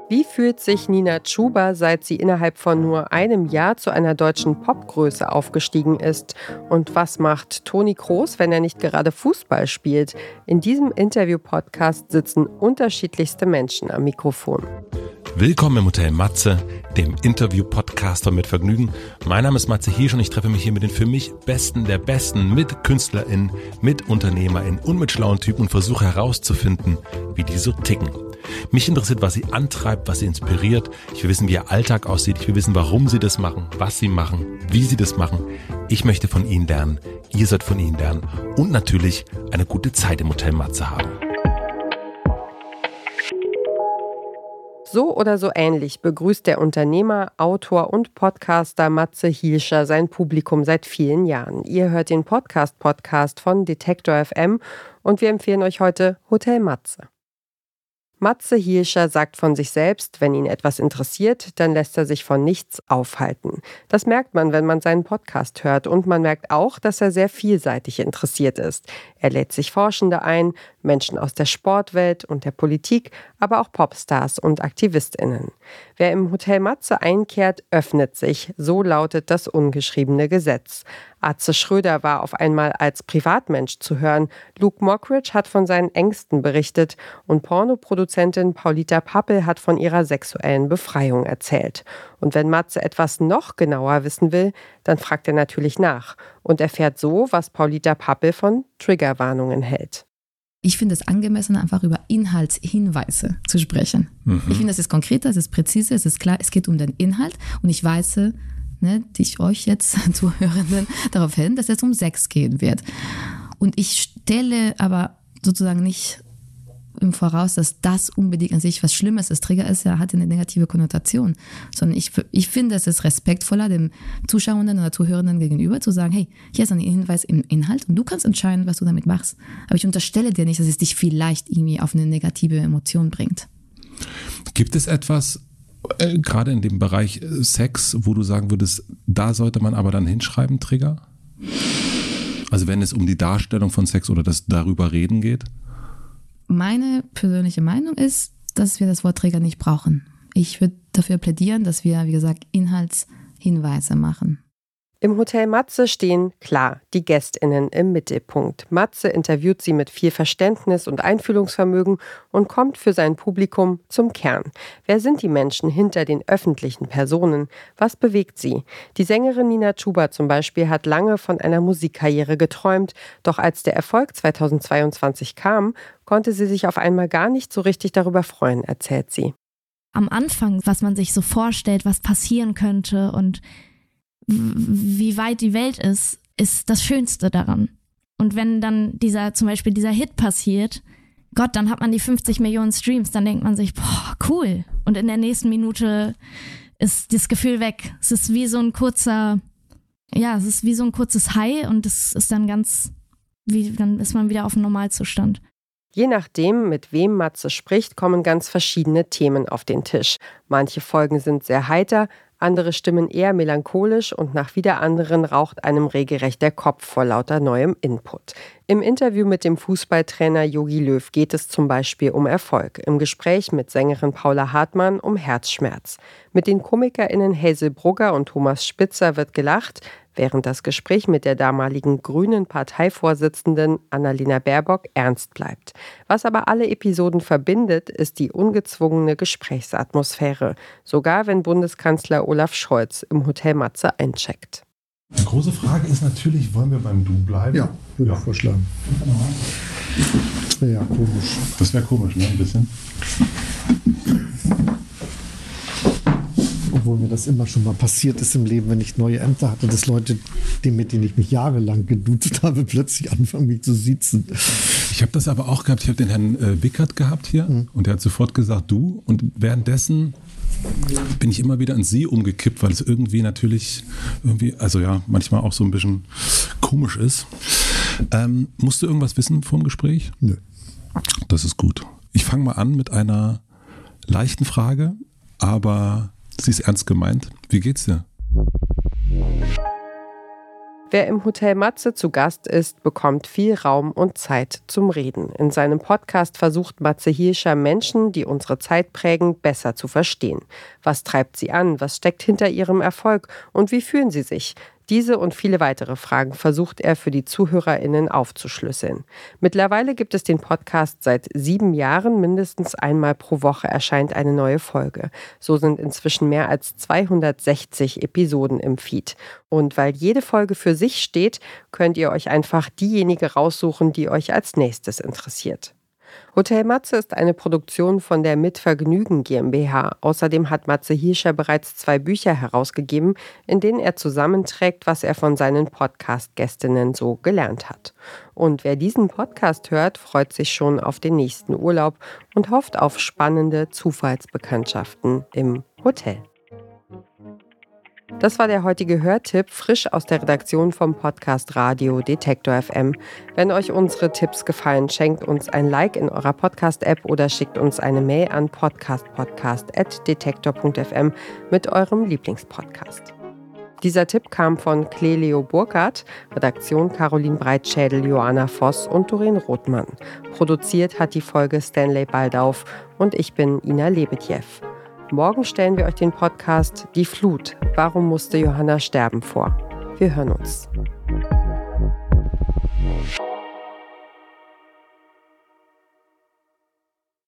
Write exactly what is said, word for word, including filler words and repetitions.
Wie fühlt sich Nina Chuba, seit sie innerhalb von nur einem Jahr zu einer deutschen Popgröße aufgestiegen ist? Und was macht Toni Kroos, wenn er nicht gerade Fußball spielt? In diesem Interview-Podcast sitzen unterschiedlichste Menschen am Mikrofon. Willkommen im Hotel Matze, dem Interview-Podcaster mit Vergnügen. Mein Name ist Matze Hirsch und ich treffe mich hier mit den für mich Besten der Besten, mit KünstlerInnen, mit UnternehmerInnen und mit schlauen Typen und versuche herauszufinden, wie die so ticken. Mich interessiert, was sie antreibt, was sie inspiriert. Ich will wissen, wie ihr Alltag aussieht. Ich will wissen, warum sie das machen, was sie machen, wie sie das machen. Ich möchte von ihnen lernen. Ihr sollt von ihnen lernen. Und natürlich eine gute Zeit im Hotel Matze haben. So oder so ähnlich begrüßt der Unternehmer, Autor und Podcaster Matze Hielscher sein Publikum seit vielen Jahren. Ihr hört den Podcast-Podcast von Detektor F M und wir empfehlen euch heute Hotel Matze. Matze Hielscher sagt von sich selbst, wenn ihn etwas interessiert, dann lässt er sich von nichts aufhalten. Das merkt man, wenn man seinen Podcast hört, und man merkt auch, dass er sehr vielseitig interessiert ist. Er lädt sich Forschende ein, Menschen aus der Sportwelt und der Politik, aber auch Popstars und AktivistInnen. Wer im Hotel Matze einkehrt, öffnet sich, so lautet das ungeschriebene Gesetz. Atze Schröder war auf einmal als Privatmensch zu hören, Luke Mockridge hat von seinen Ängsten berichtet und Pornoproduzentin Paulita Pappel hat von ihrer sexuellen Befreiung erzählt. Und wenn Matze etwas noch genauer wissen will, dann fragt er natürlich nach und erfährt so, was Paulita Pappel von Triggerwarnungen hält. Ich finde es angemessen, einfach über Inhaltshinweise zu sprechen. Mhm. Ich finde, es ist konkreter, es ist präziser, es ist klar, es geht um den Inhalt und ich weise ne, ich euch jetzt Zuhörenden darauf hin, dass es um Sex gehen wird. Und ich stelle aber sozusagen nicht im Voraus, dass das unbedingt an sich was Schlimmes ist. Trigger ist ja, hat eine negative Konnotation. Sondern ich, ich finde, es ist respektvoller dem Zuschauenden oder Zuhörenden gegenüber zu sagen, hey, hier ist ein Hinweis im Inhalt und du kannst entscheiden, was du damit machst. Aber ich unterstelle dir nicht, dass es dich vielleicht irgendwie auf eine negative Emotion bringt. Gibt es etwas, äh, gerade in dem Bereich Sex, wo du sagen würdest, da sollte man aber dann hinschreiben, Trigger? Also wenn es um die Darstellung von Sex oder das darüber reden geht? Meine persönliche Meinung ist, dass wir das Wort Trigger nicht brauchen. Ich würde dafür plädieren, dass wir, wie gesagt, Inhaltshinweise machen. Im Hotel Matze stehen, klar, die GästInnen im Mittelpunkt. Matze interviewt sie mit viel Verständnis und Einfühlungsvermögen und kommt für sein Publikum zum Kern. Wer sind die Menschen hinter den öffentlichen Personen? Was bewegt sie? Die Sängerin Nina Chuba zum Beispiel hat lange von einer Musikkarriere geträumt, doch als der Erfolg zweitausendzweiundzwanzig kam, konnte sie sich auf einmal gar nicht so richtig darüber freuen, erzählt sie. Am Anfang, was man sich so vorstellt, was passieren könnte und wie weit die Welt ist, ist das Schönste daran. Und wenn dann dieser, zum Beispiel dieser Hit passiert, Gott, dann hat man die fünfzig Millionen Streams, dann denkt man sich, boah, cool. Und in der nächsten Minute ist das Gefühl weg. Es ist wie so ein kurzer, ja, es ist wie so ein kurzes High und es ist dann ganz, wie, dann ist man wieder auf dem Normalzustand. Je nachdem, mit wem Matze spricht, kommen ganz verschiedene Themen auf den Tisch. Manche Folgen sind sehr heiter, andere stimmen eher melancholisch und nach wieder anderen raucht einem regelrecht der Kopf vor lauter neuem Input. Im Interview mit dem Fußballtrainer Jogi Löw geht es zum Beispiel um Erfolg. Im Gespräch mit Sängerin Paula Hartmann um Herzschmerz. Mit den KomikerInnen Hazel Brugger und Thomas Spitzer wird gelacht, während das Gespräch mit der damaligen grünen Parteivorsitzenden Annalena Baerbock ernst bleibt. Was aber alle Episoden verbindet, ist die ungezwungene Gesprächsatmosphäre. Sogar wenn Bundeskanzler Olaf Scholz im Hotel Matze eincheckt. Die große Frage ist natürlich, wollen wir beim Du bleiben? Ja, würde ich ja. vorschlagen. Das wäre ja komisch. Das wäre komisch, ne? Ein bisschen. Obwohl mir das immer schon mal passiert ist im Leben, wenn ich neue Ämter hatte, dass Leute, die, mit denen ich mich jahrelang geduzt habe, plötzlich anfangen, mich zu siezen. Ich habe das aber auch gehabt. Ich habe den Herrn äh, Wickert gehabt hier mhm. und der hat sofort gesagt, du. Und währenddessen bin ich immer wieder ins Sie umgekippt, weil es irgendwie natürlich, irgendwie, also ja, manchmal auch so ein bisschen komisch ist. Ähm, musst du irgendwas wissen vom Gespräch? Nö. Das ist gut. Ich fange mal an mit einer leichten Frage, aber sie ist ernst gemeint. Wie geht's dir? Wer im Hotel Matze zu Gast ist, bekommt viel Raum und Zeit zum Reden. In seinem Podcast versucht Matze Hilscher, Menschen, die unsere Zeit prägen, besser zu verstehen. Was treibt sie an? Was steckt hinter ihrem Erfolg? Und wie fühlen sie sich? Diese und viele weitere Fragen versucht er für die ZuhörerInnen aufzuschlüsseln. Mittlerweile gibt es den Podcast seit sieben Jahren. Mindestens einmal pro Woche erscheint eine neue Folge. So sind inzwischen mehr als zweihundertsechzig Episoden im Feed. Und weil jede Folge für sich steht, könnt ihr euch einfach diejenige raussuchen, die euch als nächstes interessiert. Hotel Matze ist eine Produktion von der Mit Vergnügen GmbH. Außerdem hat Matze Hilscher bereits zwei Bücher herausgegeben, in denen er zusammenträgt, was er von seinen Podcast-Gästinnen so gelernt hat. Und wer diesen Podcast hört, freut sich schon auf den nächsten Urlaub und hofft auf spannende Zufallsbekanntschaften im Hotel. Das war der heutige Hörtipp, frisch aus der Redaktion vom Podcast Radio Detektor F M. Wenn euch unsere Tipps gefallen, schenkt uns ein Like in eurer Podcast-App oder schickt uns eine Mail an podcastpodcast at detektor punkt f m mit eurem Lieblingspodcast. Dieser Tipp kam von Clelio Burkhardt, Redaktion Caroline Breitschädel, Joanna Voss und Doreen Rothmann. Produziert hat die Folge Stanley Baldauf und ich bin Ina Lebedjew. Morgen stellen wir euch den Podcast Die Flut. Warum musste Johanna sterben vor? Wir hören uns.